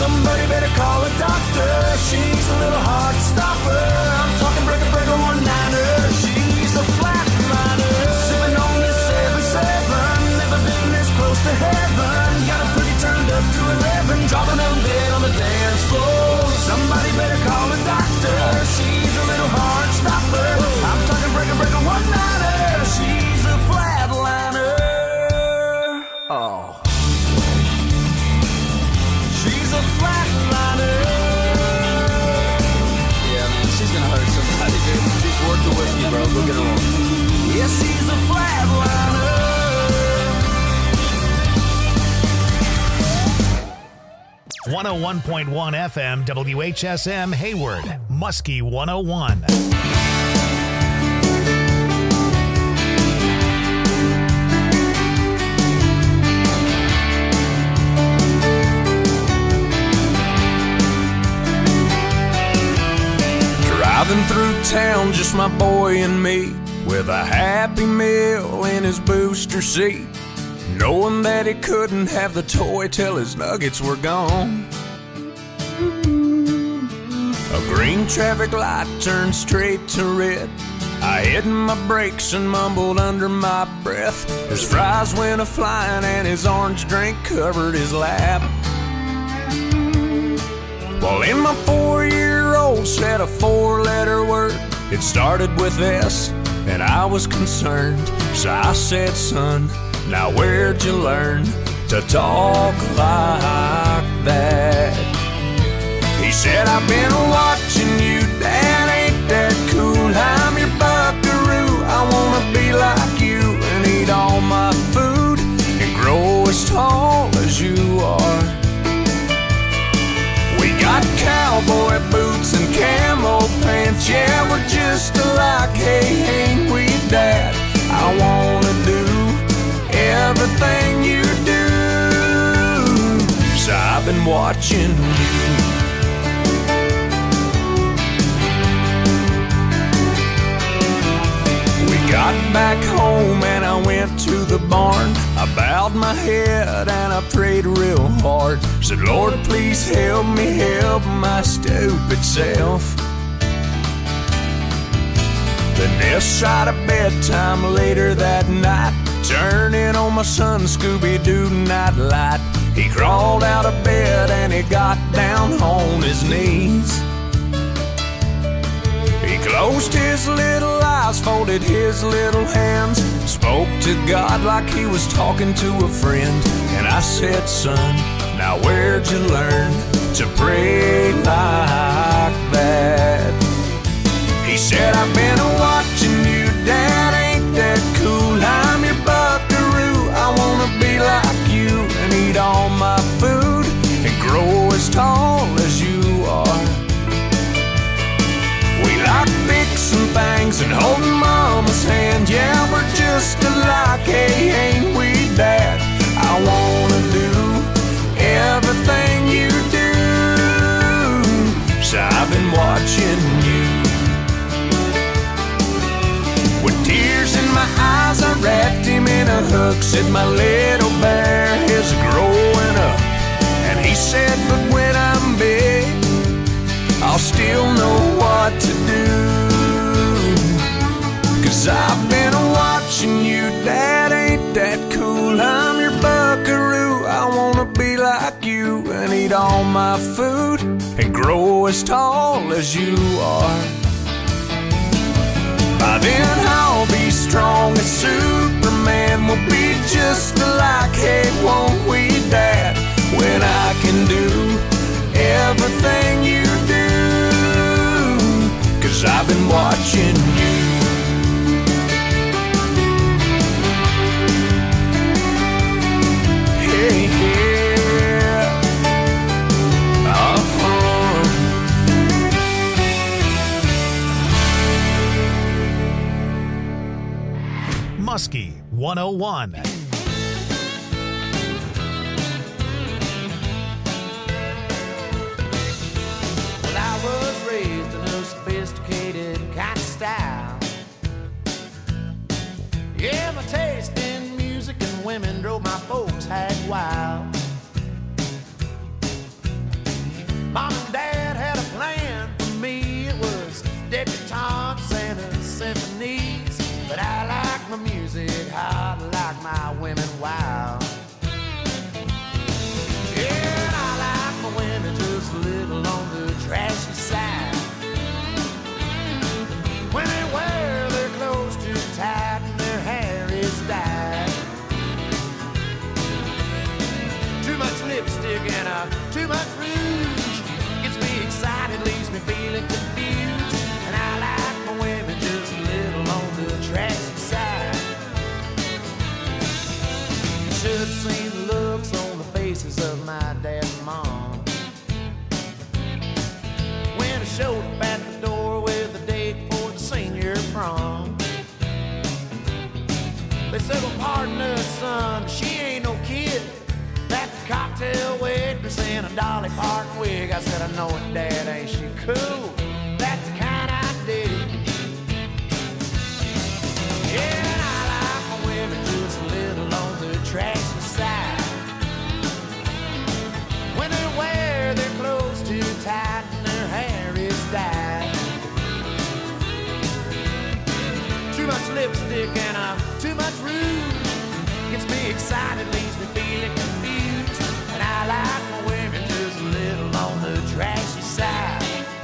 Somebody better call a doctor. She's a little heart stopper. I'm talking breaker, breaker, one-liner. She's a flatliner. Sipping on this 7-7. Never been this close to heaven. Got a pretty turned up to 11. Dropping them dead on the dance floor. Somebody better call a doctor. She's a little heart stopper. I'm talking breaker, breaker, one-liner. She's a flatliner. Oh. She's a flatliner. Yeah, man, she's gonna hurt somebody, dude. She's worth the whiskey, bro. Look at her on. Yeah, she's a flatliner. 101.1 FM, WHSM, Hayward, Muskie 101. Driving through town, just my boy and me, with a Happy Meal in his booster seat, knowing that he couldn't have the toy till his nuggets were gone. A green traffic light turned straight to red. I hit my brakes and mumbled under my breath. His fries went a-flying and his orange drink covered his lap. Well, in my 4-year-old said a 4-letter word. It started with S, and I was concerned. So I said, son, now where'd you learn to talk like that? He said, I've been watching you, Dad, ain't that cool? I'm your buckaroo, I wanna be like you and eat all my food and grow as tall as you are. We got cowboy boots and camo pants, yeah, we're just alike, hey, ain't we, Dad? I wanna do everything you do, so I've been watching you. We got back home and I went to the barn. I bowed my head and I prayed real hard. Said, Lord, please help me help my stupid self. Then this side of bedtime later that night, turning on my son Scooby-Doo nightlight. He crawled out of bed and he got down on his knees. He closed his little eyes, folded his little hands, spoke to God like he was talking to a friend. And I said, son, now where'd you learn to pray like that? He said, I've been watching you, Dad, ain't that cool? I'm your buckaroo, I wanna be like you and eat all my food and grow as tall as you are. We like fixing things and holding Mama's hand, yeah, we're just alike, hey, ain't we, Dad? I wanna do everything you do, so I've been watching you. With tears in my eyes, I wrapped him in a hook, said my little bear is growing up. And he said, but when I'm big, I'll still know what to do. 'Cause I've been watching you, Dad, ain't that cool? I'm your buckaroo, I wanna be like you and eat all my food and grow as tall as you are. By then I'll be strong as Superman, we'll be just alike, hey, won't we, Dad? When I can do everything you do, 'cause I've been watching you. Hey, yeah. Muskie 101. Well, I was raised in a sophisticated kind of style. Yeah, my taste in music and women drove my folks hag wild. Too much rouge gets me excited, leaves me feeling confused. And I like my women just a little on the trashy side. Should have seen the looks on the faces of my dad and mom when I showed up at the door with a date for the senior prom. They said, well, pardon us, son, she ain't no kid. That's a cocktail waitress in a Dolly Parton wig. I said, I know it, Dad, ain't she cool? That's the kind I dig. Yeah, and I like my women just a little on the trashy side. When they wear their clothes too tight and their hair is dyed. Too much lipstick and too much rouge gets me excited, leaves me feeling confused. And I like my women just a little on the trashy side.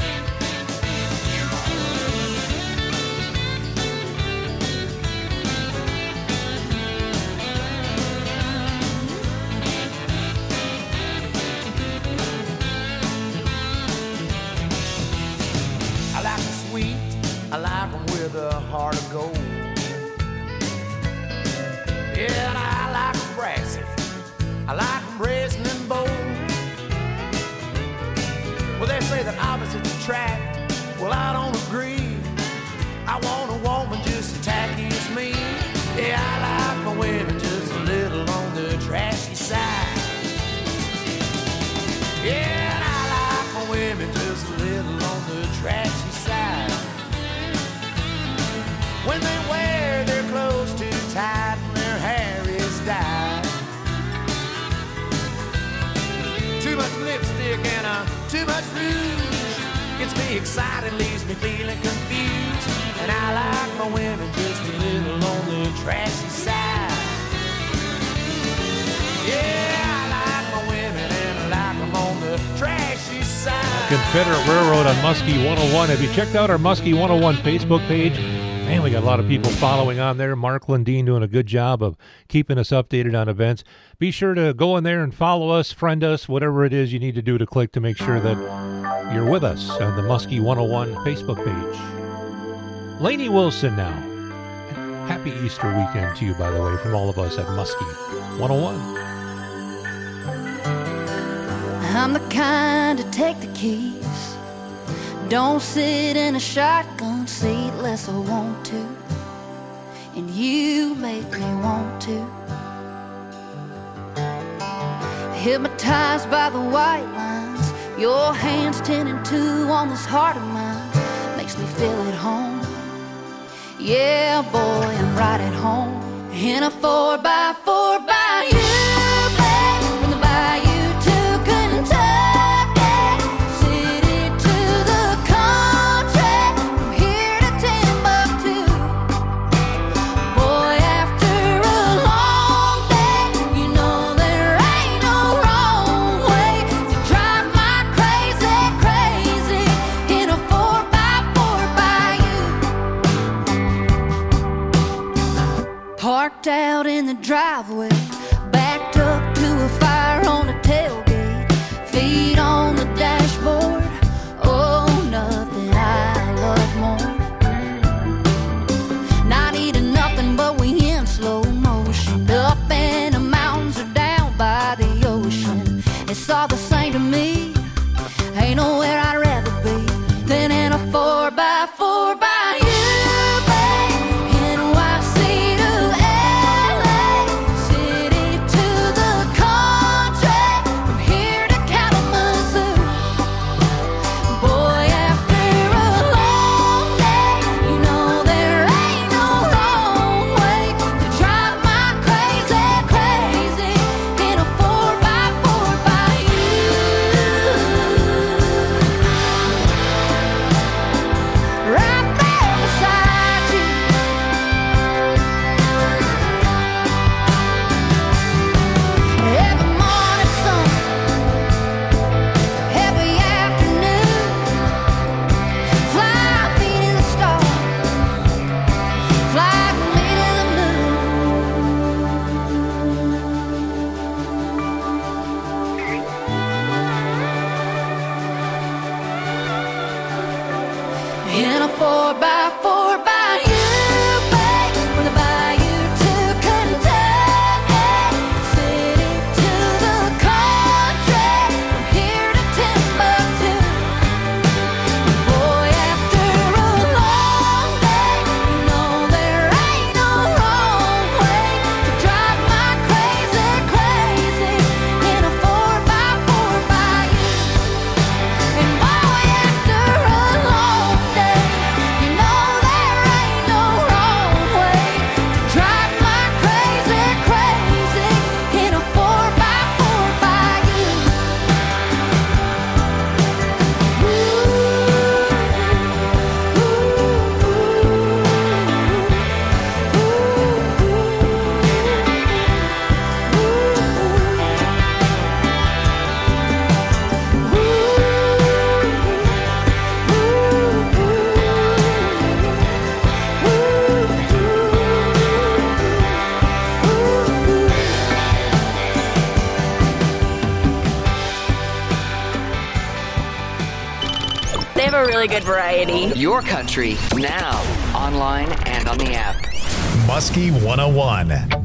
I like them sweet, I like them with a heart of gold. Yeah, and I like them brassy, I like them brazen and bold. Well, they say that opposites attract, well, I don't agree. I want a woman just as tacky as me. Yeah, I like my women just a little on the trashy side. Yeah, and I like my women just a little on the trashy side. When they wear their clothes too tight and their hair is dyed. Too much lipstick and too much rouge gets me excited, leaves me feeling confused. And I like my women just a little on the trashy side. Yeah, I like my women and I like them on the trashy side. Confederate Railroad on Muskie 101. Have you checked out our Muskie 101 Facebook page? Man, we got a lot of people following on there. Mark Lundeen doing a good job of keeping us updated on events. Be sure to go in there and follow us, friend us, whatever it is you need to do to click to make sure that you're with us on the Muskie 101 Facebook page. Lainey Wilson now. Happy Easter weekend to you, by the way, from all of us at Muskie 101. I'm the kind to take the keys. Don't sit in a shotgun seat unless I want to. And you make me want to. Hypnotized by the white lines, your hands 10 and 2 on this heart of mine. Makes me feel at home. Yeah, boy, I'm right at home. In a 4x4 by you, babe. From the bayou to Kentucky, city to the country, from here to Timbuktu. Boy, after a long day, you know there ain't no wrong way to drive my crazy, crazy in a 4x4 by you. Parked out in the driveway, backed up to a fire on the tailgate, feet on the dashboard. Oh, nothing I love more. Not eating nothing, but we in slow motion, up in the mountains or down by the ocean. It's all the same to me. Ain't nowhere I'd rather be than in a 4x4 by you. a really good variety. Your country, now, online and on the app. Muskie 101.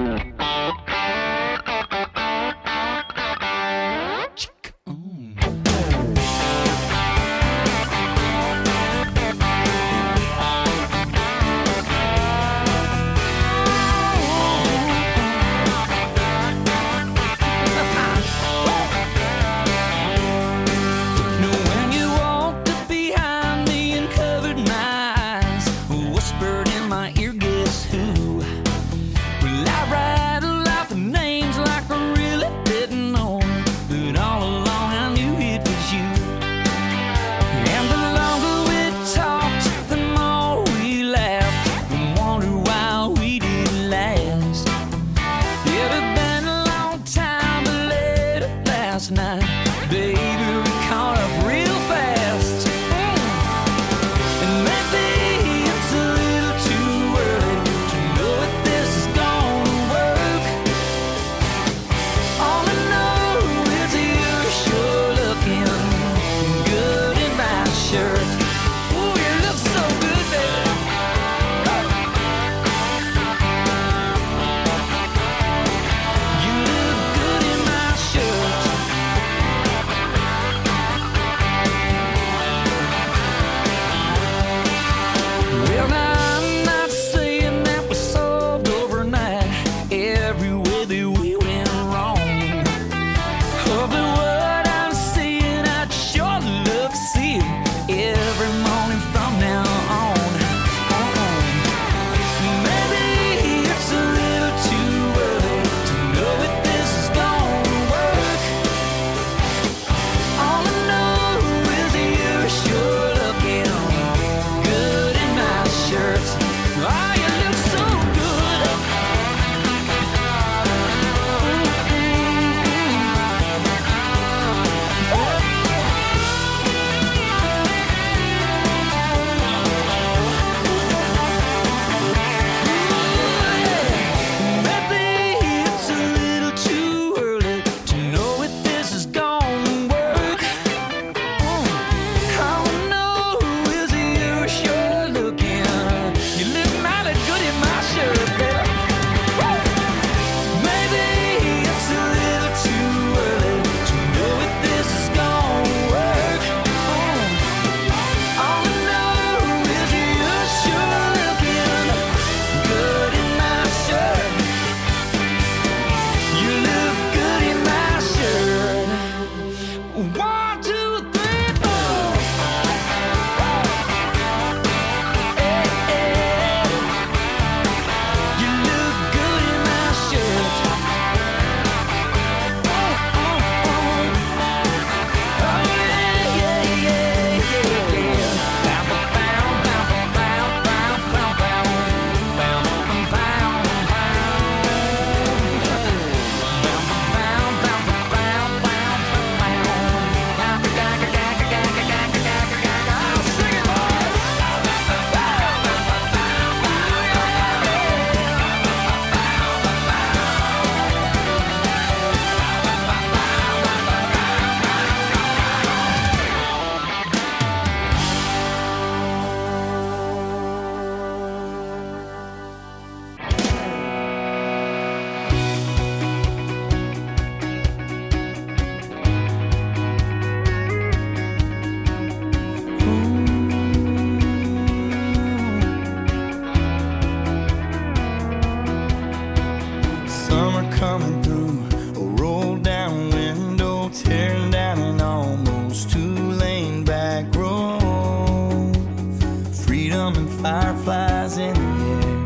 fireflies in the air.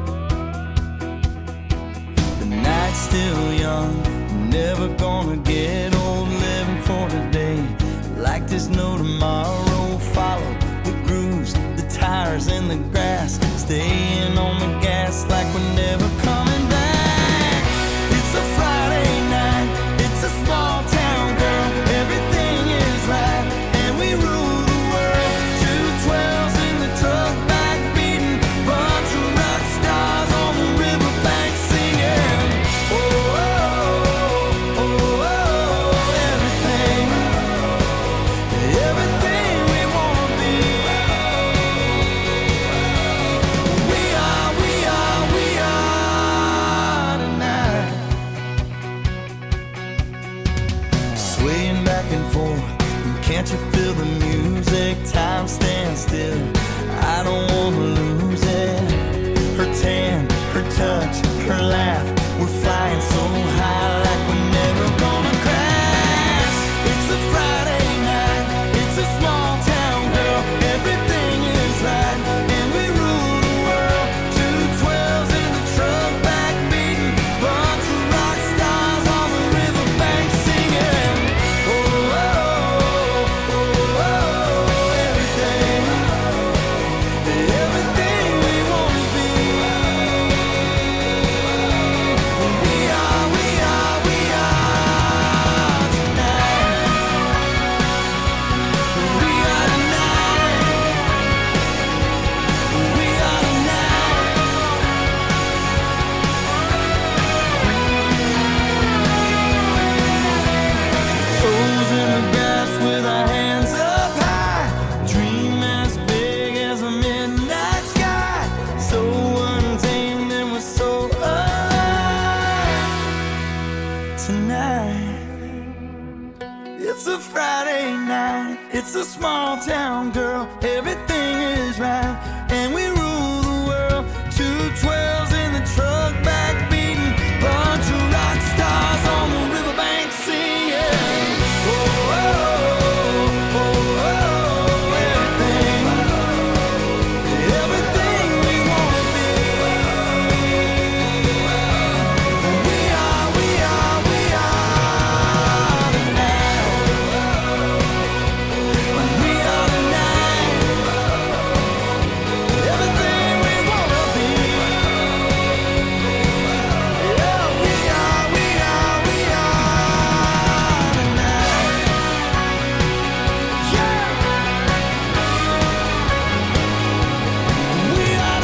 The night's still young, never gonna get old, living for today. Like there's no tomorrow, follow the grooves, the tires in the grass, staying on the gas like we're never coming back. It's a Friday night, it's a small town, girl, everything is right, and we rule the world. 212s in the truck back beating, bunch of rock stars on the riverbank singing. Oh, oh, oh, oh, everything we want Can't you feel the music? Time stands still. I don't wanna lose it. Her tan, her touch, her laugh. We're flying so high like we're never gonna crash. It's a Friday night. It's a small town, girl. Everything is right, and we rule the world. 212s in the truck, back beating. Bunch of rock stars on the riverbank singing. Oh, oh, oh, oh, oh, everything, everything we wanna be. We are tonight. We are tonight. We are tonight. Toes in the grass with our hands up high. Dream as big as a midnight sky. So untamed and we're so alive tonight. It's a Friday night. It's a small town, girl. Everything is right, and we rule the world. 212s in the truck, back beating. Bunch of rock stars on the riverbank singing. Oh, oh, oh, oh, oh, everything, everything we wanna be. We are tonight. We are tonight. Everything we wanna be. Yeah, we are tonight. Yeah. We are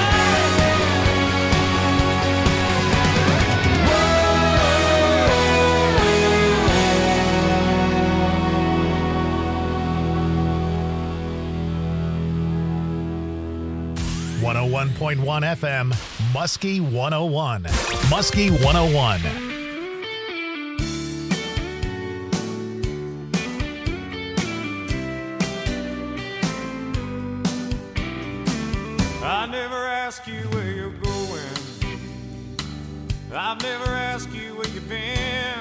Whoa. 101.1 FM, Muskie 101. Muskie 101. I never ask you where you're going. I've never asked you where you've been.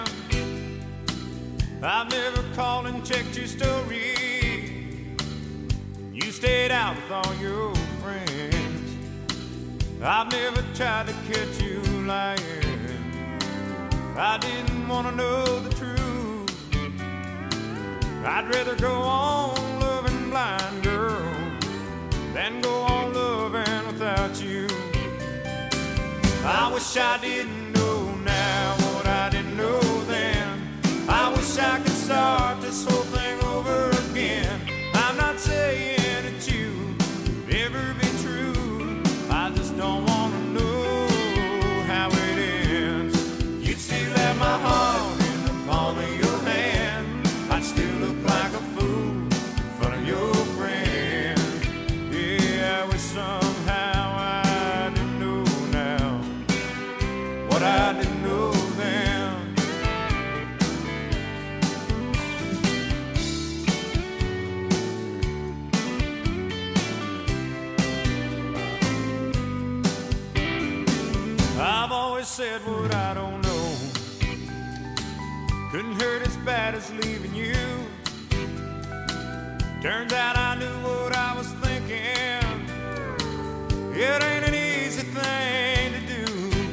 I've never called and checked your story. You stayed out with all your friends. I've never tried to catch you lying. I didn't want to know the truth. I'd rather go on loving blind, girl, than go on loving without you. I wish I didn't know now what I didn't know then. I wish I could start this whole thing over again. I'm not saying that you could ever be true. I just don't want to know how it ends. You'd still have my heart in the palm of your hand. I'd still look like a fool in front of your friends. Yeah, I wish somehow I didn't know now what I didn't know then. I've always said what I don't know. Couldn't hurt as bad as leaving you. Turns out I knew what I was thinking. It ain't an easy thing to do.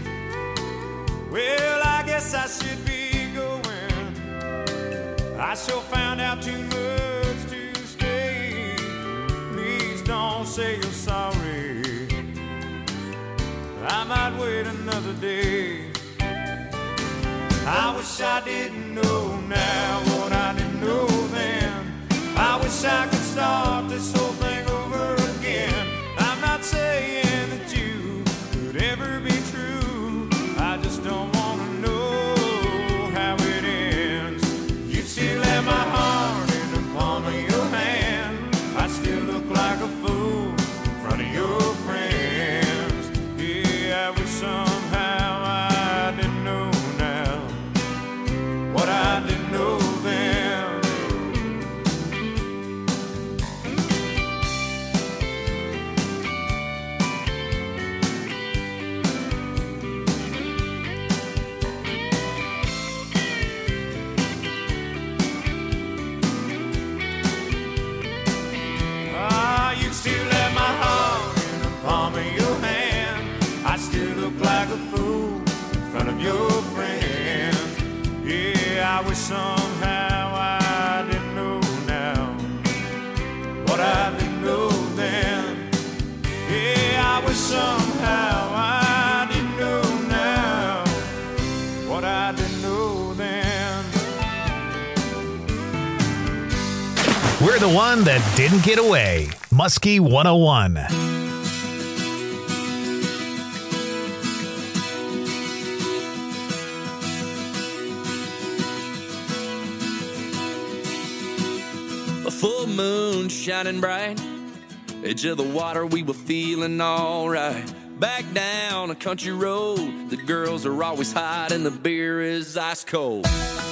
Well, I guess I should be going. I sure found out too much to stay. Please don't say you're sorry. I might wait another day. I wish I didn't know now what I didn't know then. I wish I could start this whole thing over again. I'm not saying that you could ever be true. I just don't want to know how it ends. You'd still have my heart in the palm of your hand. I'd still look like a fool in front of your friends. Yeah, I wish somehow I didn't know now what I didn't know then. somehow I didn't know now what I didn't know then. Yeah, I wish somehow I didn't know now what I didn't know then. We're the one that didn't get away. Muskie 101. A full moon shining bright, edge of the water, we were feeling alright. Back down a country road, the girls are always hot and the beer is ice cold.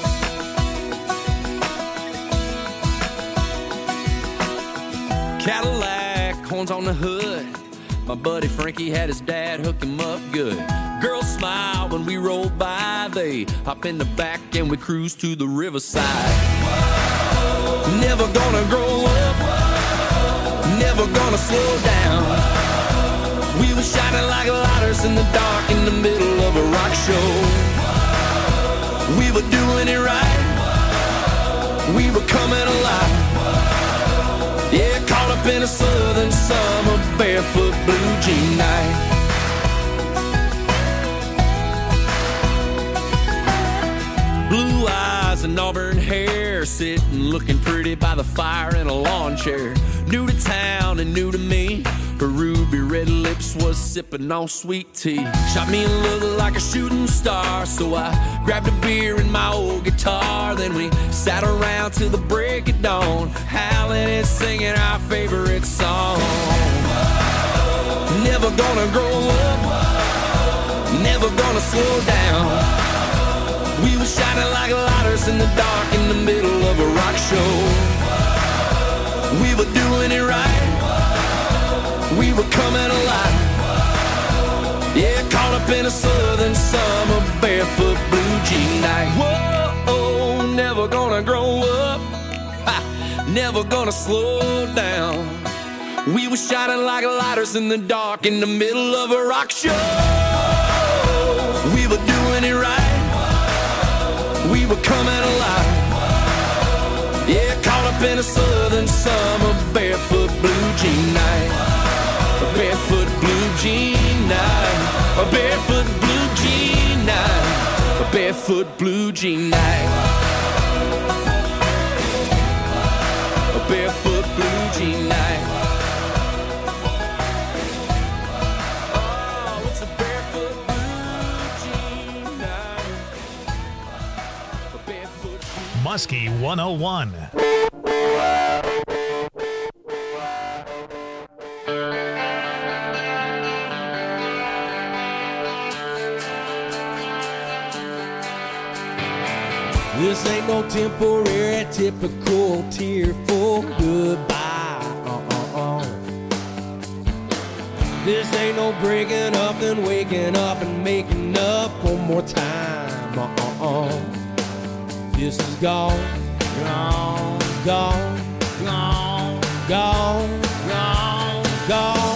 Cadillac, horns on the hood, my buddy Frankie had his dad hook him up good. Girls smile when we roll by, they hop in the back and we cruise to the riverside. Never gonna grow up, never gonna slow down. We were shining like lighters in the dark in the middle of a rock show. We were doing it right, we were coming alive. Yeah, caught up in a southern summer, barefoot blue jean night. Blue eyes and auburn hair, sitting looking pretty by the fire in a lawn chair. New to town and new to me, her ruby red lips was sipping on sweet tea. Shot me a look like a shooting star, so I grabbed a beer and my old guitar. Then we sat around till the break of dawn, howling and singing our favorite song. Never gonna grow up, never gonna slow down. We were shining like lighters in the dark in the middle of a rock show. We were doing it right, we were coming alive. Yeah, caught up in a southern summer, barefoot blue jean night. Whoa, never gonna grow up, ha, never gonna slow down. We were shining like lighters in the dark in the middle of a rock show. We were doing it right, we were coming alive. Yeah, caught up in a southern summer, barefoot blue jean night. A barefoot blue jean night. A barefoot blue jean night. A barefoot blue jean night. A barefoot blue jean night. Oh, it's a barefoot blue jean night. A barefoot blue. Muskie 101. This ain't no temporary, typical, tearful goodbye. This ain't no breaking up, then waking up and making up one more time. This is gone, gone, gone, gone, gone, gone, gone.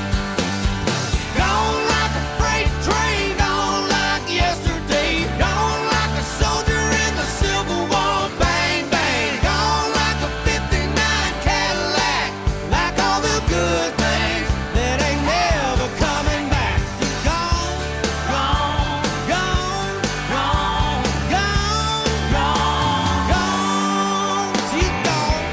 Gone like a freight train, gone like yesterday, gone like a soldier in the Civil War, bang, bang. Gone like a 59 Cadillac, like all the good things that ain't never coming back. So gone, gone, gone, gone, gone, gone, gone. She's gone.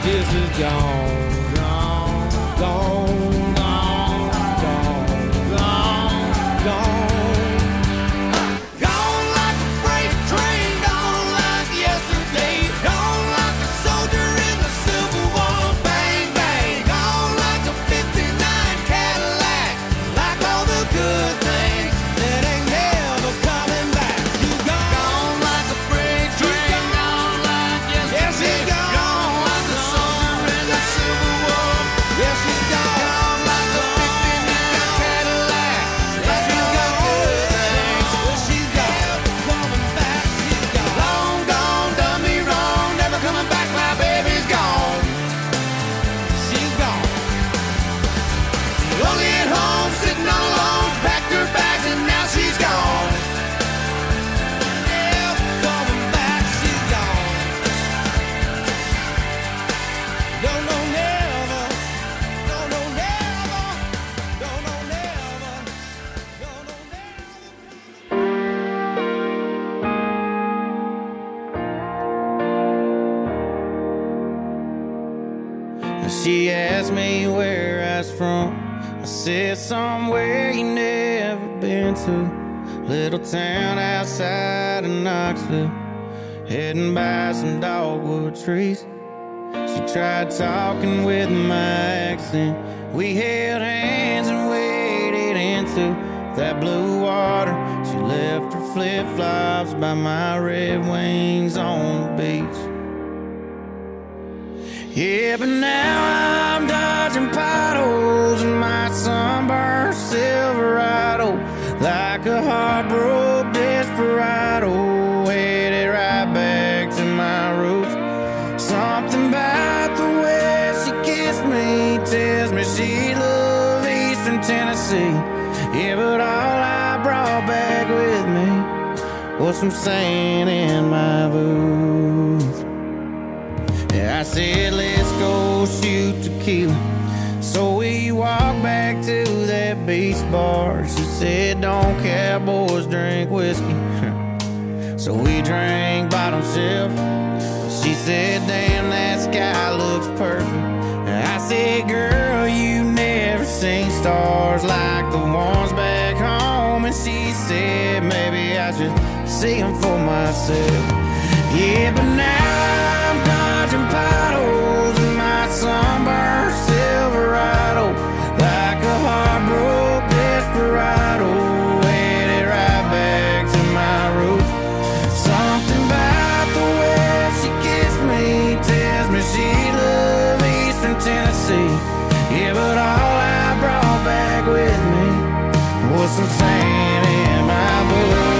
This is gone, gone, gone, gone, gone, gone, gone. Gone like a freight train, gone like yesterday, gone like a soldier in the Civil War. Bang, bang, gone like a 59 Cadillac, like all the good things that ain't never coming back. You gone like a freight train, gone like yesterday, gone like a soldier in the Civil War. Yes, she's gone. Gone like a 59 Cadillac, like all the good things. Well, she's gone. Coming back, she's gone. Long gone, done me wrong, never coming back, my baby's gone. She's gone. Lonely at home, sitting all alone, packed her bags and now she's gone. Yeah, coming back, she's gone. No, no, never. No, no, never. No, no, never. No, no, never. She asked me where I was from. I said somewhere you never been to. Little town outside of Knoxville, heading by some dogwood trees. She tried talking with my accent. We held hands and waded into that blue water. She left her flip-flops by my Red Wings on the beach. Yeah, but now I'm dodging potholes in my sunburned Silverado, like a heartbroken desperado, headed right back to my roots. Something about the way she kissed me tells me she loved Eastern Tennessee. Yeah, but all I brought back with me was some sand in my boots. I said, let's go shoot tequila. So we walked back to that beach bar. She said, don't cowboys drink whiskey. So we drank bottom shelf. She said, damn, that sky looks perfect. I said, girl, you never seen stars like the ones back home. And she said, maybe I should see them for myself. Yeah, but now I'm dodging potholes in my sunburned Silverado, like a heartbroken desperado, headed right back to my roots. Something about the way she kissed me tells me she loved Eastern Tennessee. Yeah, but all I brought back with me was some sand in my boots.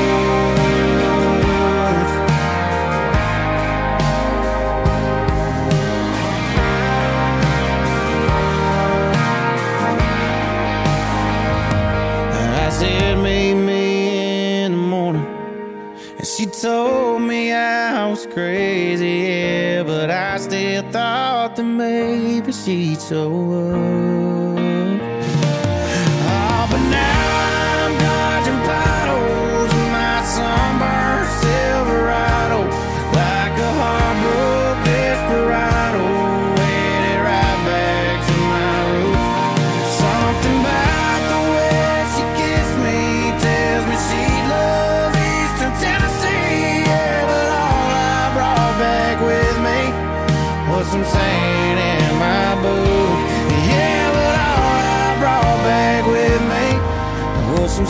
Said meet me in the morning, and she told me I was crazy, yeah, but I still thought that maybe she'd show up. Oh, but now I'm dodging potholes in my sunburned Silverado, like a heartbroken desperado, headed right back to my roots. Something about the way she kissed me tells me she loved Eastern Tennessee. Yeah, but all I brought back with me was some sand in my boots. Yeah, but all I brought back with me was some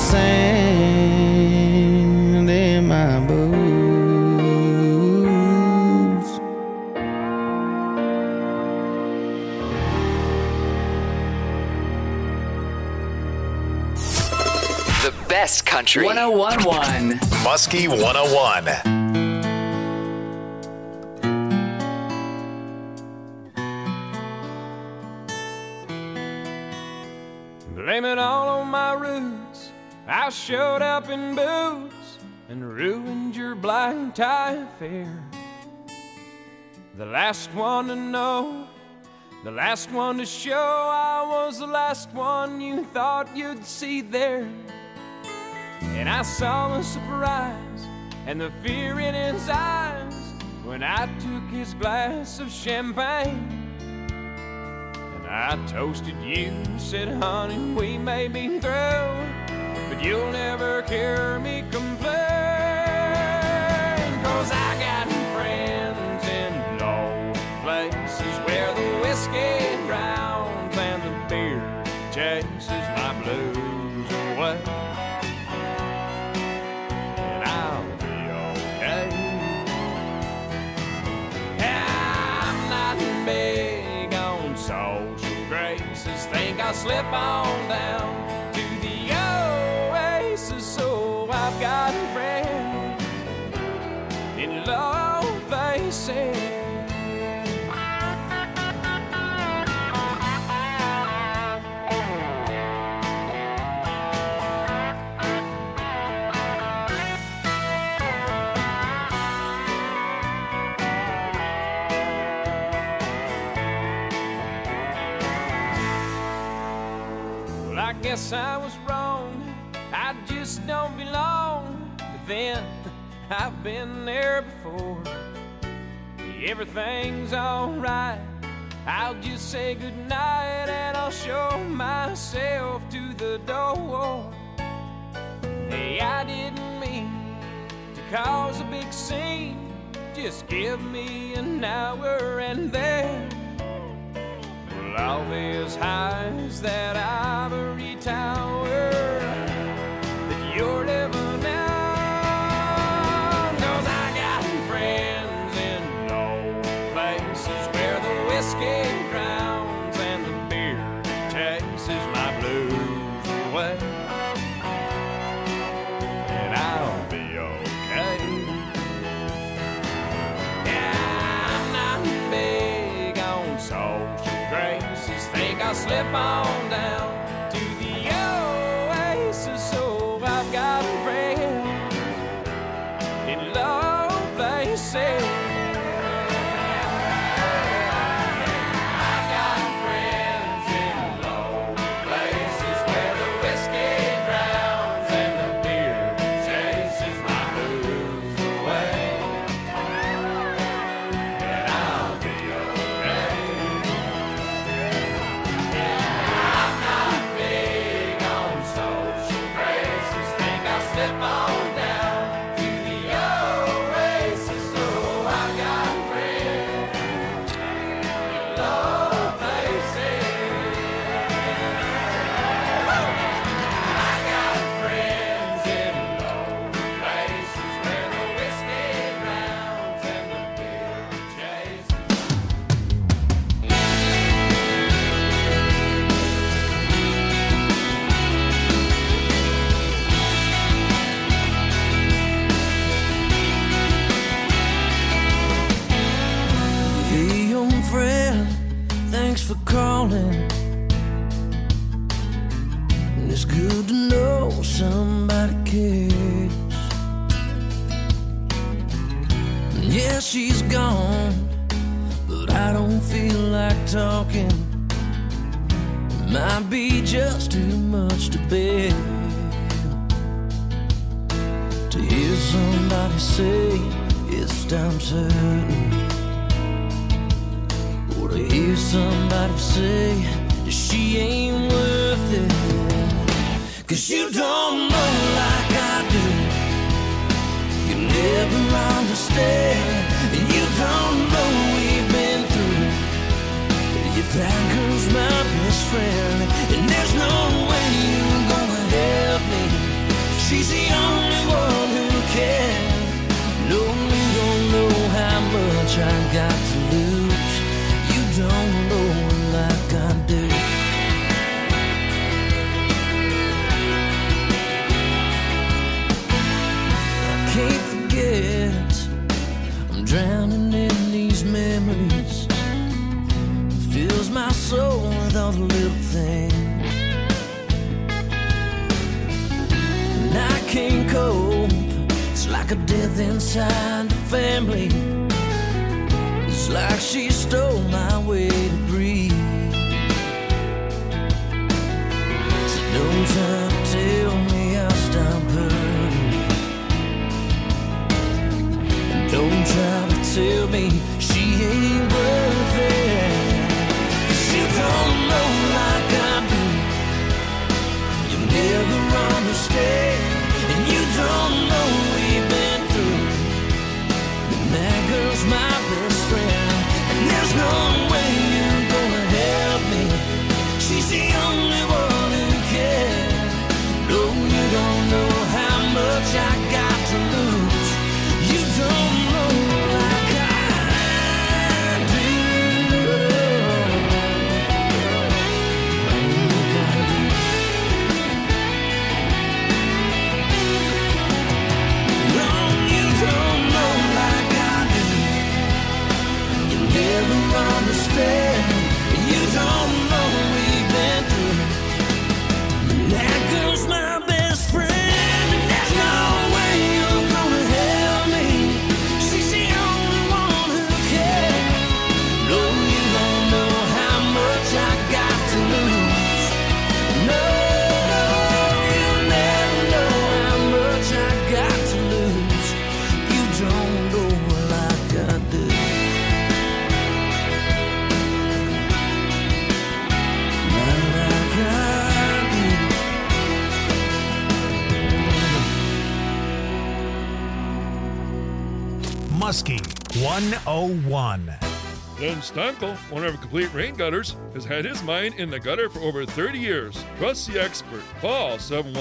sand in my boots. The best country. 101.1. Muskie 101. Blame it all on my roots. I showed up in boots and ruined your black tie affair. The last one to know, the last one to show, I was the last one you thought you'd see there. And I saw the surprise and the fear in his eyes when I took his glass of champagne I toasted you, said, honey, we may be through, but you'll never hear me complain. 'Cause I got friends in low places where the whiskey drowns and the beer chases my blues away. And I'll be okay. I'm not big on social graces. Think I'll slip on down to the oasis. So I've got friends in low places. Well, I guess I was wrong. I just don't belong. But then I've been there before. Everything's alright. I'll just say goodnight and I'll show myself to the door. Hey, I didn't mean to cause a big scene. Just give me an hour and then well, I'll be as high as that ivory tower that you're living on. 'Cause I got friends in low places where the whiskey drowns and the beer chases my blues away. And I'll be okay. Yeah, I'm not big on social graces. Think I'll slip on down to the oasis. So I've got friends in low places. I've got friends in low places where the whiskey drowns and the beer chases my blues away. And I'll be okay. I'm not big on social graces. Think I'll slip on down to the oasis. So I've got friends in low places. I got friends in low places where the whiskey drowns and the beer chases. Hey, young friend, thanks for calling. And it's good to know somebody cares. And yeah, she's gone, but I don't feel like talking. It might be just too much to bear. To hear somebody say it's time certain. Or to hear somebody say that she ain't worth it. 'Cause you don't know like I do. You never understand. And you don't know we've been through. If that girl's my best friend, and there's no way you're gonna help me. She's the only one who can. No, you don't know how much I got to lose. You don't know like I do. I can't forget. I'm drowning in these memories. It fills my soul with all the little things. And I can't cope. It's like a death inside the family. It's like she stole my way to breathe. So don't try to tell me I'll stop hurting. And don't try to tell me she ain't worth it. 'Cause you don't know Muskie 101. Glenn Stankel, owner of Complete Rain Gutters, has had his mind in the gutter for over 30 years. Trust the expert. Call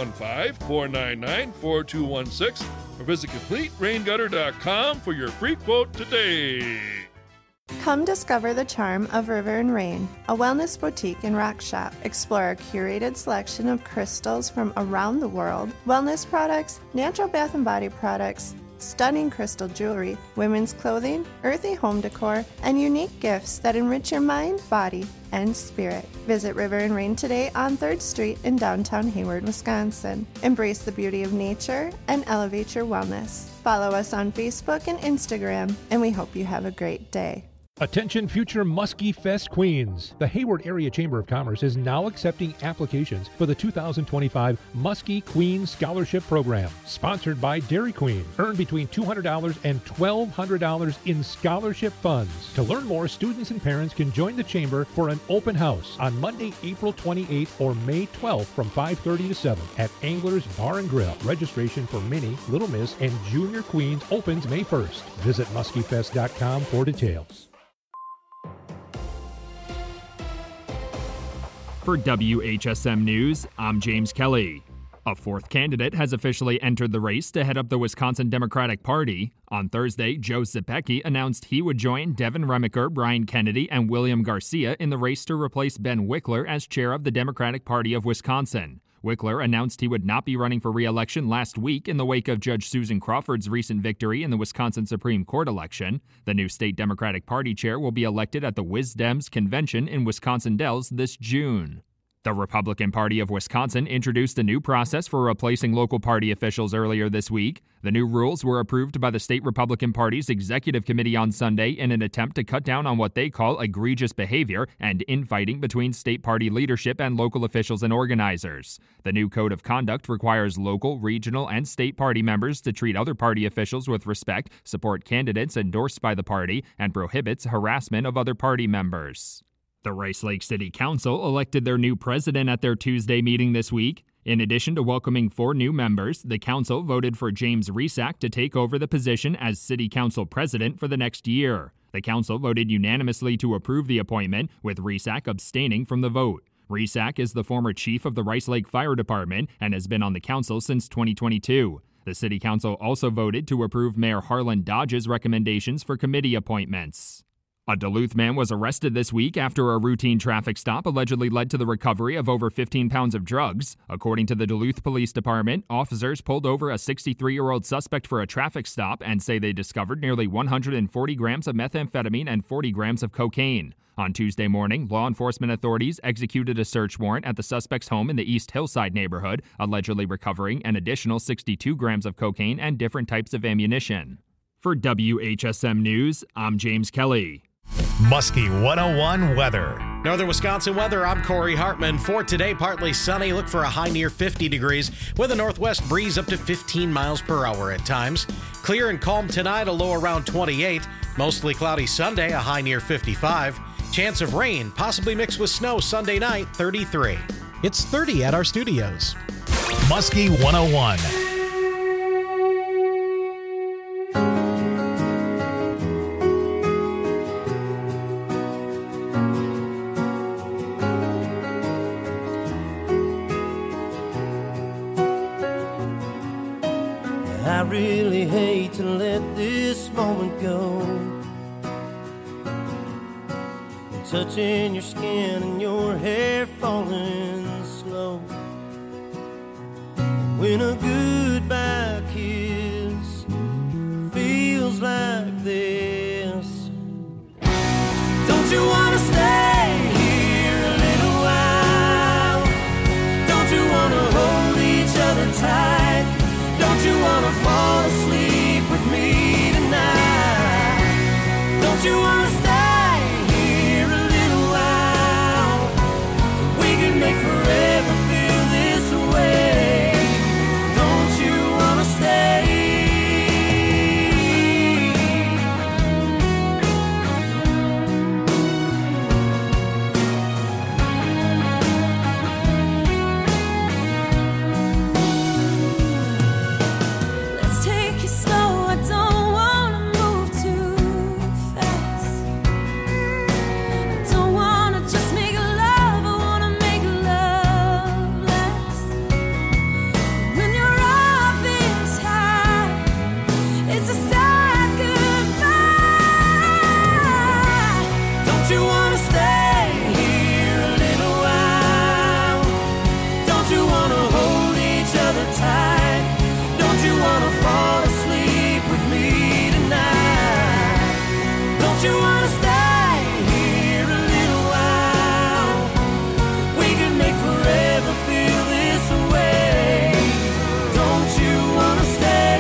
715-499-4216 or visit CompleteRainGutter.com for your free quote today. Come discover the charm of River and Rain, a wellness boutique and rock shop. Explore a curated selection of crystals from around the world, wellness products, natural bath and body products, stunning crystal jewelry, women's clothing, earthy home decor, and unique gifts that enrich your mind, body, and spirit. Visit River and Rain today on 3rd Street in downtown Hayward, Wisconsin. Embrace the beauty of nature and elevate your wellness. Follow us on Facebook and Instagram, and we hope you have a great day. Attention future Muskie Fest Queens. The Hayward Area Chamber of Commerce is now accepting applications for the 2025 Muskie Queen Scholarship Program, sponsored by Dairy Queen. Earn between $200 and $1,200 in scholarship funds. To learn more, students and parents can join the Chamber for an open house on Monday, April 28th or May 12th from 5:30 to 7 at Angler's Bar and Grill. Registration for Mini, Little Miss, and Junior Queens opens May 1st. Visit muskiefest.com for details. For WHSM News, I'm James Kelly. A fourth candidate has officially entered the race to head up the Wisconsin Democratic Party. On Thursday, Joe Zepecki announced he would join Devin Remiker, Brian Kennedy, and William Garcia in the race to replace Ben Wickler as chair of the Democratic Party of Wisconsin. Wickler announced he would not be running for re-election last week in the wake of Judge Susan Crawford's recent victory in the Wisconsin Supreme Court election. The new state Democratic Party chair will be elected at the WisDems convention in Wisconsin Dells this June. The Republican Party of Wisconsin introduced a new process for replacing local party officials earlier this week. The new rules were approved by the state Republican Party's executive committee on Sunday in an attempt to cut down on what they call egregious behavior and infighting between state party leadership and local officials and organizers. The new code of conduct requires local, regional, and state party members to treat other party officials with respect, support candidates endorsed by the party, and prohibits harassment of other party members. The Rice Lake City Council elected their new president at their Tuesday meeting this week. In addition to welcoming 4 new members, the council voted for James Resack to take over the position as city council president for the next year. The council voted unanimously to approve the appointment, with Resack abstaining from the vote. Resack is the former chief of the Rice Lake Fire Department and has been on the council since 2022. The city council also voted to approve Mayor Harlan Dodge's recommendations for committee appointments. A Duluth man was arrested this week after a routine traffic stop allegedly led to the recovery of over 15 pounds of drugs. According to the Duluth Police Department, officers pulled over a 63-year-old suspect for a traffic stop and say they discovered nearly 140 grams of methamphetamine and 40 grams of cocaine. On Tuesday morning, law enforcement authorities executed a search warrant at the suspect's home in the East Hillside neighborhood, allegedly recovering an additional 62 grams of cocaine and different types of ammunition. For WHSM News, I'm James Kelly. Muskie 101 weather. Northern Wisconsin weather, I'm Corey Hartman. For today, partly sunny. Look for a high near 50 degrees with a northwest breeze up to 15 miles per hour at times. Clear and calm tonight, a low around 28. Mostly cloudy Sunday, a high near 55. Chance of rain, possibly mixed with snow Sunday night, 33. It's 30 at our studios. Muskie 101. I really hate to let this moment go. Touching your skin and your hair falling slow. When a goodbye kiss feels like this. Don't you wanna stay here a little while? Don't you wanna hold each other tight? Don't you wanna fall asleep with me tonight? Don't you wanna stay here a little while? We can make forever feel this way. Don't you wanna stay? Let's take it slow, I don't wanna move Don't you wanna stay here a little while? Don't you wanna hold each other tight? Don't you wanna fall asleep with me tonight? Don't you wanna stay here a little while? We can make forever feel this way. Don't you wanna stay?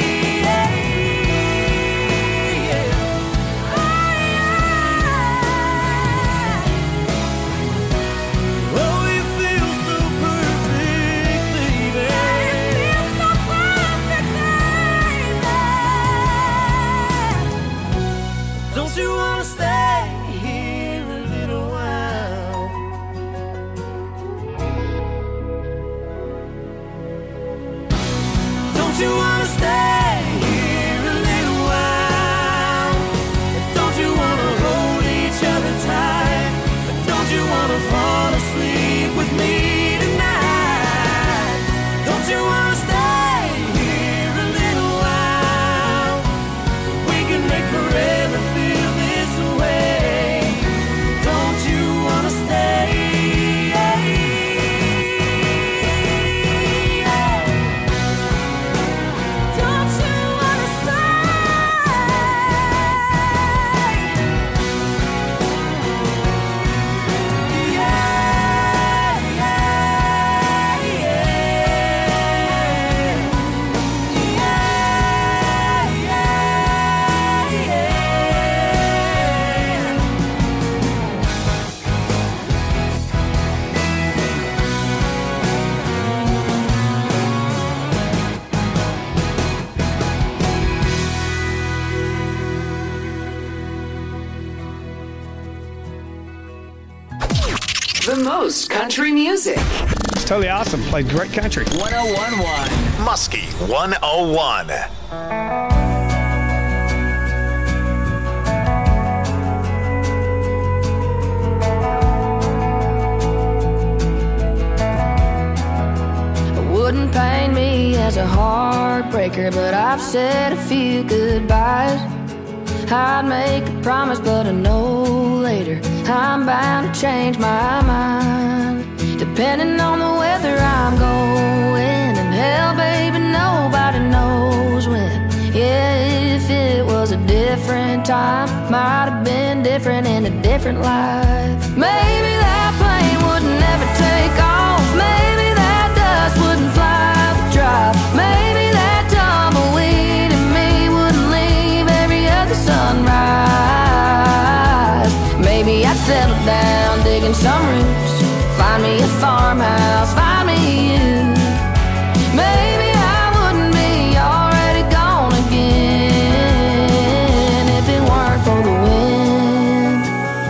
Oh, you feel so perfect, baby. Don't you wanna stay here a little while? Don't you wanna stay here a little while? Don't you wanna hold each other tight? Don't you wanna fall asleep with me tonight? Don't you wanna stay here a little while? We can make forever feel this way. Don't you wanna stay? Don't you wanna The most country music. It's totally awesome. Played great country. 1011. Muskie 101. Wouldn't paint me as a heartbreaker, but I've said a few goodbyes. I'd make a promise, but I know later I'm bound to change my mind. Depending on the weather I'm going, and hell, baby, nobody knows when. Yeah, if it was a different time, might have been different in a different life. Maybe that plane would never take off. Maybe that dust wouldn't fly the drive. Maybe that tumbleweed in me wouldn't leave every other sunrise. Maybe I'd settle down digging some roots, find me a farmhouse, find me you. Maybe I wouldn't be already gone again if it weren't for the wind.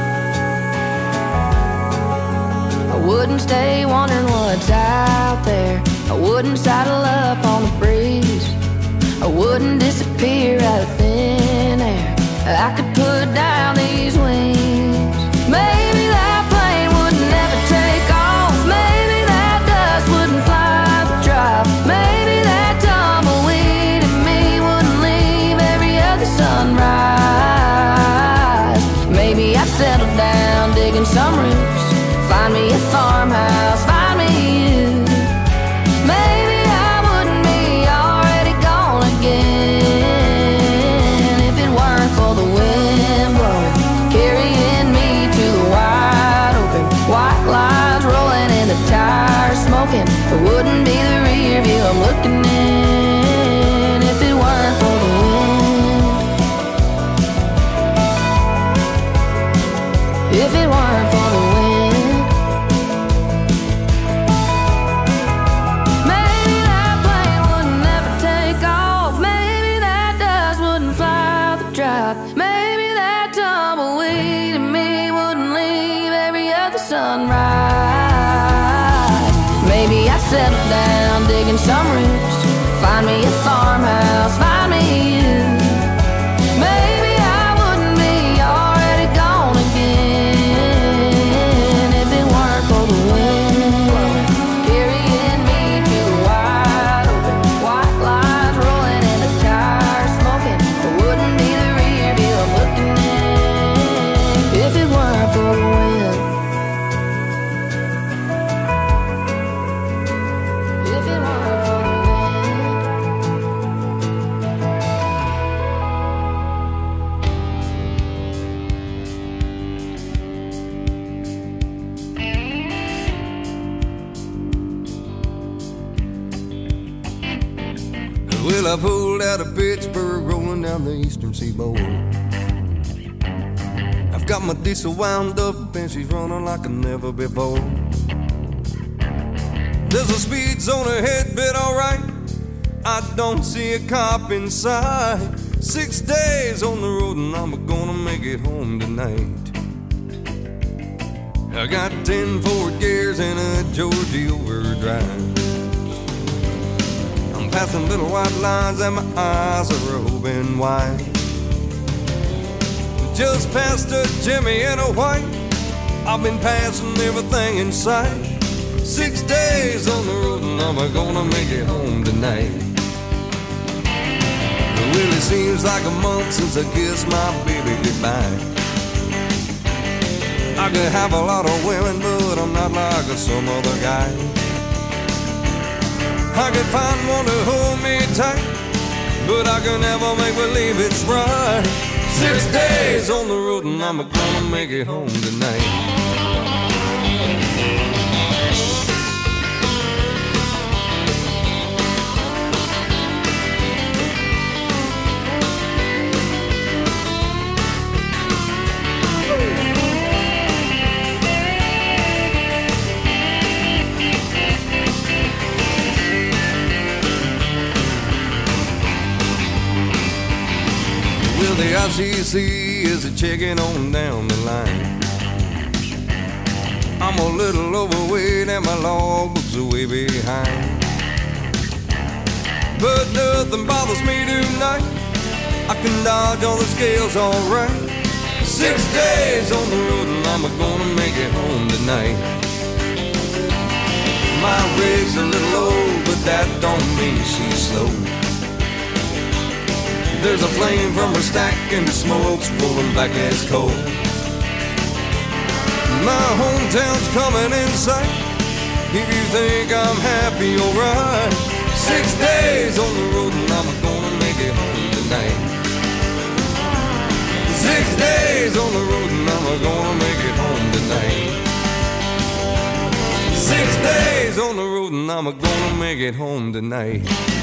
I wouldn't stay wondering what's out there. I wouldn't saddle up on the breeze. I wouldn't disappear out of thin air. I could put down these wings. Maybe that plane would never take off. Maybe that dust wouldn't fly the drive. Maybe that tumbleweed in me wouldn't leave every other sunrise. Maybe I'd settle down digging some roots, find me a farmhouse, find me you. Maybe I wouldn't be already gone again if it weren't for the wind blowing, carrying me to the wide open. White lines rolling and the tires smoking. It wouldn't be the rear view I'm looking in if it weren't for the wind. If it weren't for the wind. Maybe that plane would never take off. Maybe that dust wouldn't fly the drive. Maybe that tumbleweed in me wouldn't leave every other sunrise. Maybe I'd settle down digging some roots, find me a farmhouse, find me you. Maybe I wouldn't be already gone again if it weren't for the wind carrying me to the wide open. White lines rolling and the tires smoking. It wouldn't be the rear view I'm looking in if it weren't Well, I pulled out of Pittsburgh, rolling down the eastern seaboard. I've got my diesel wound up and she's running like never before. There's a speed zone ahead, but alright, I don't see a cop in sight. 6 days on the road and I'm gonna make it home tonight. I got 10 forward gears and a Georgia overdrive. I'm passing little white lines and my eyes are open wide. Just past a Jimmy and a white, I've been passing everything in sight. 6 days on the road and I'm gonna make it home tonight. It really seems like a month since I kissed my baby goodbye. I could have a lot of women, but I'm not like some other guy. I could find one to hold me tight, but I can never make believe it's right. 6 days on the road and I'm gonna make it home tonight. The ICC is a checking on down the line. I'm a little overweight and my logbook's way behind. But nothing bothers me tonight. I can dodge all the scales alright. 6 days on the road and I'm gonna make it home tonight. My rig's a little old, but that don't mean she's slow. There's a flame from her stack and the smoke's rolling back as coal. My hometown's coming in sight. If you think I'm happy, alright. 6 days on the road and I'm gonna make it home tonight. 6 days on the road and I'm gonna make it home tonight. 6 days on the road and I'm gonna make it home tonight.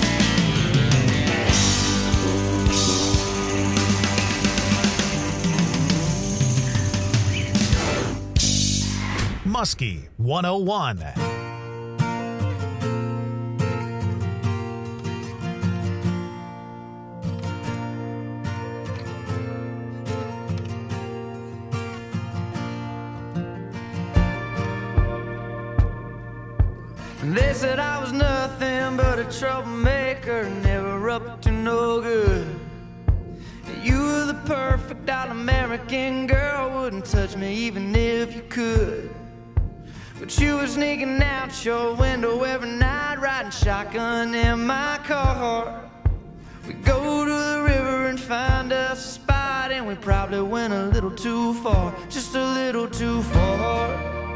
Muskie 101. They said I was nothing but a troublemaker, never up to no good. You were the perfect all-American girl, wouldn't touch me even if you could. But you were sneaking out your window every night, riding shotgun in my car. We go to the river and find us a spot, and we probably went a little too far, just a little too far.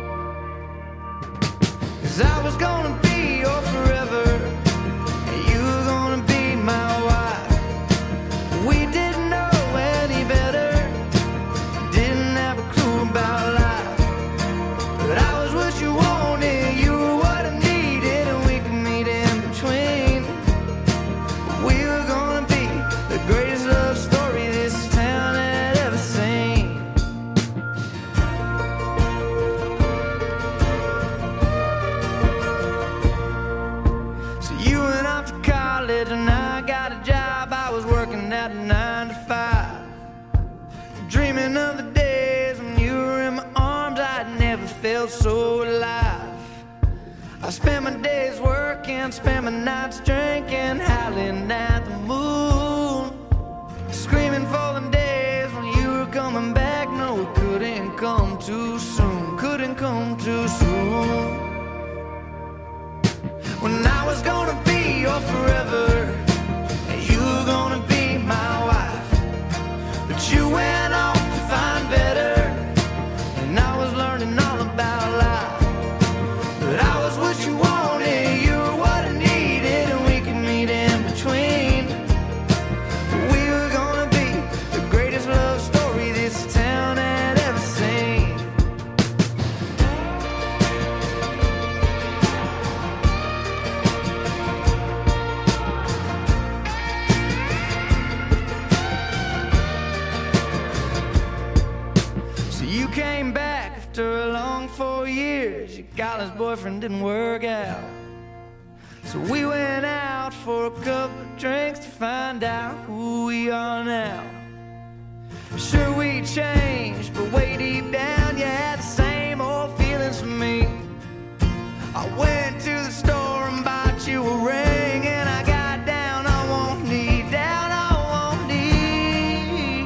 'Cause I was gonna be your forever, and you were gonna be my wife. We didn't know any better, didn't have a clue about life. But I was what you wanted, you were what I needed, and we could meet in between. We were gonna be the greatest love story this town had ever seen. So you went off to college and I got a job. I was working at a 9 to 5, dreaming of the days when you were in my arms. I'd never felt so alive. I spent my days working, spent my nights drinking, howling at the moon, screaming for the days when you were coming back. No, it couldn't come too soon, couldn't come too soon. When I was gonna be your forever, and you were gonna be my wife. But you went off to find better, and I was learning all about life. But I was what you wanted, you were what I needed, and we could meet in between. We were gonna be the greatest love story this town had ever seen. came back after a long 4 years. Your college boyfriend didn't work out. So we went out for a couple of drinks to find out who we are now. Sure, we changed, but way deep down you had the same old feelings for me. I went to the store and bought you a ring, and I got down on one knee, down on one knee.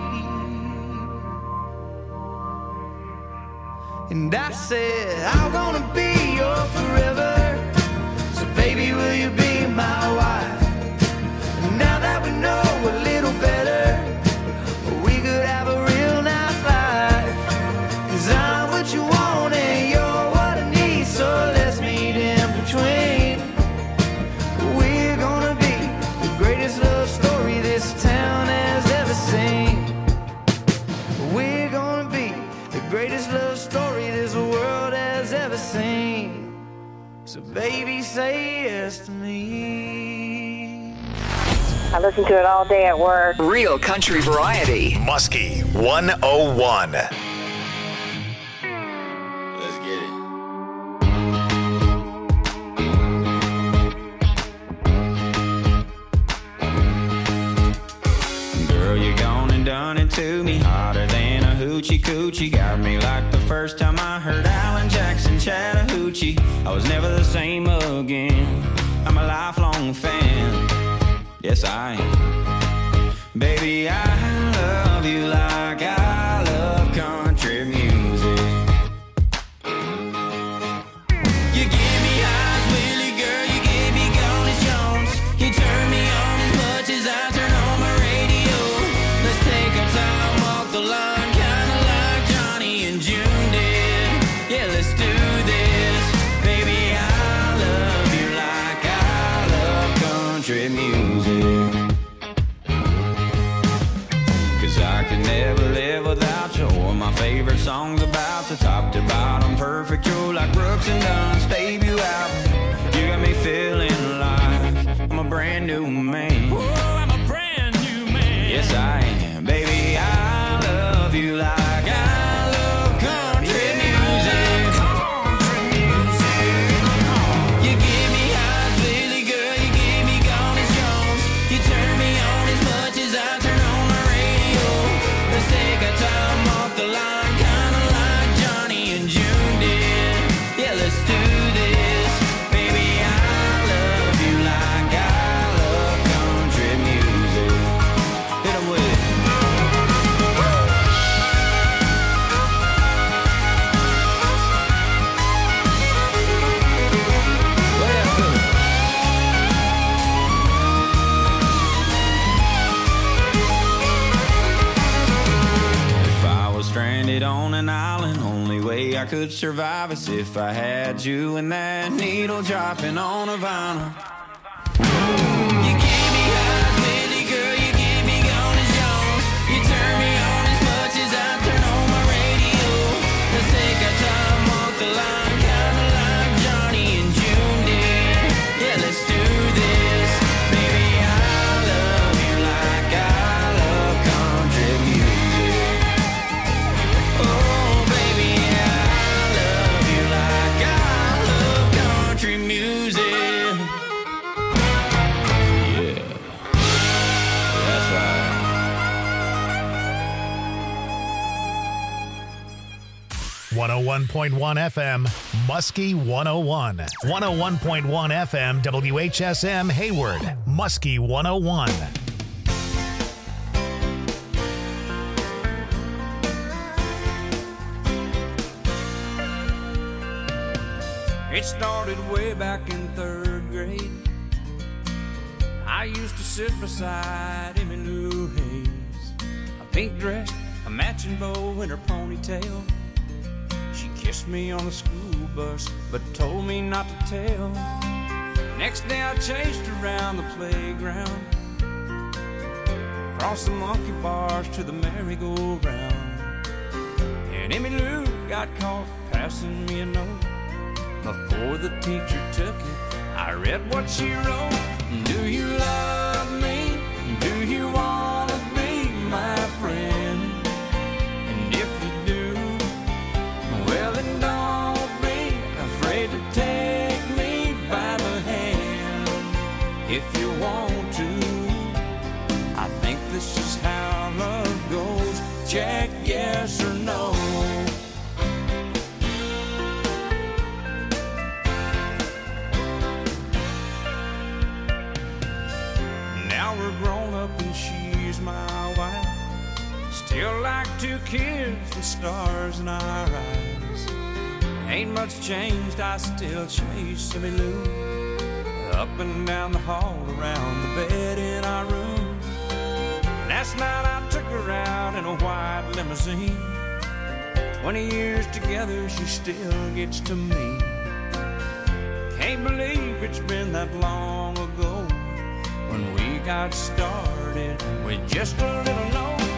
And I said, I'm gonna be your forever. So baby, will you be my wife? And now that we know a little better, we could have a real nice life. 'Cause I'm what you want and you're what I need, so let's meet in between. We're gonna be the greatest love story this town has ever seen. We're gonna be the greatest love story this world has ever seen. So baby, say yes to me. I listen to it all day at work. Real country variety. Muskie 101. Let's get it. Girl, you gone and done it to me, hotter than a hoochie coochie. Got me like the first time I heard Alan Jackson Chattahoochee. I was never the same again. I'm a lifelong fan. Yes, I am. Baby, I love you like I love country music. You give me highs, Willie, girl, you gave me Gone as Jones. You turn me on as much as I turn on my radio. Let's take our time off the line, kinda like Johnny and June did. Yeah, let's do this. Baby, I love you like I love country music. 'Cause I could never live without you. Or my favorite songs about the top to bottom, perfect. You're like Brooks and Dunn's debut album. You got me feeling like I'm a brand new man. Oh, I'm a brand new man. Yes, I am. Baby, I love you like I love country music. Country music. You give me highs, Willie, girl, you give me Gone as Jones. You turn me on as much as I turn on my radio. Let's take our time off the line, kinda like Johnny and June did. Yeah, let's do this. Baby, I love you like I love country music. Hit 'em with it. Play that for me. If I was stranded on an island, only way I could survive is if I had you and that needle dropping on a vinyl. You gave me highs, Willie, girl, you gave me Gone as Jones. You turn me on as much as I turn on my radio. Let's take our time off the line, kinda like Johnny and June did. Yeah, let's do this. Baby, I love you like I love country music. Oh, baby, I love you like I love country music. Yeah, that's right. 101.1 FM, Muskie 101. 101.1 FM, WHSM Hayward, Muskie 101. It started way back in 3rd grade. I used to sit beside Emmylou Hayes, a pink dress, a matching bow in her ponytail. She kissed me on the school bus, but told me not to tell. Next day I chased her around the playground, across the monkey bars to the merry-go-round. And Emmylou got caught passing me a note. Before the teacher took it, I read what she wrote. Do you love me? Do you want to be my friend? And if you do, stars in our eyes. Ain't much changed, I still chase Emmy Lou up and down the hall, around the bed in our room. Last night I took her out in a white limousine. 20 years together, she still gets to me. Can't believe it's been that long ago when we got started with just a little note